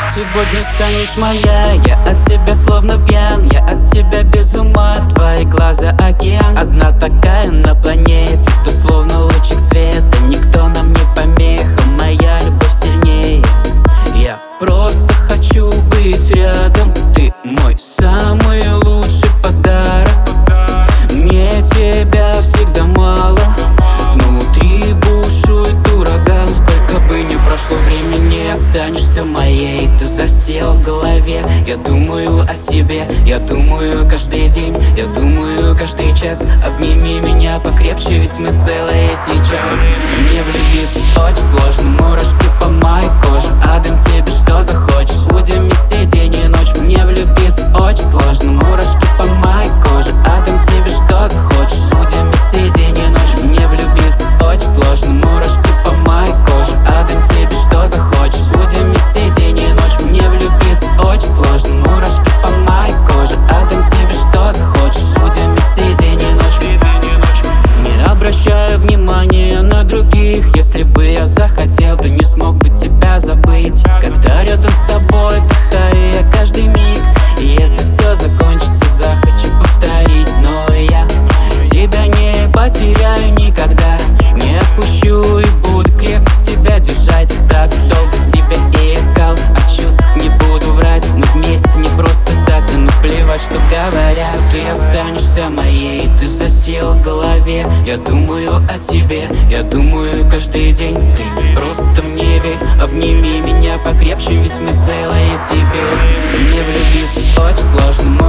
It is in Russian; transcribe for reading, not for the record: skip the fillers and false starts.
сегодня станешь моя. Я от тебя словно пьян, я от тебя без ума. Твои глаза океан, одна такая на планете, кто словно лучик света. Никто нам не помеха, моя любовь сильнее. Я просто хочу быть рядом, ты мой самый лучший подарок. Мне тебя всегда мало, внутри бушует ураган. Сколько бы ни прошло времени, не останешься моей. Ты засел в голове, я думаю о тебе. Я думаю каждый день, я думаю каждый час. Обними меня покрепче, ведь мы целые сейчас. Мне влюбиться очень сложно, мурашки по моей коже. Отдам тебе, что захочешь, будем вместе день и ночь. Мне влюбиться очень сложно, мурашки по моей коже. Отдам тебе, что захочешь, будем вместе день и ночь. Мне влюбиться очень сложно, мурашки по моей коже. Отдам тебе, что захочешь, будем вместе день и ночь. Мне влюбиться очень сложно, мурашки по моей коже. Отдам тебе, что захочешь, будем вместе день и ночь. Не обращаю внимания на других. Если бы я захотел, то не смог бы тебя забыть. Когда рядом с тобой, вдыхаю я каждый миг. И если все закончится, захочу повторить. Но я тебя не потеряю никогда. Не отпущу и буду крепко тебя держать. Так долго тебя и искал, о чувствах не буду врать. Мы вместе не просто так, да наплевать, что говорят. Ты останешься моей, ты засел в голове. Я думаю о тебе, я думаю каждый день. Ты просто мне верь, обними меня покрепче, ведь мы целые тебе. Мне влюбиться очень сложно,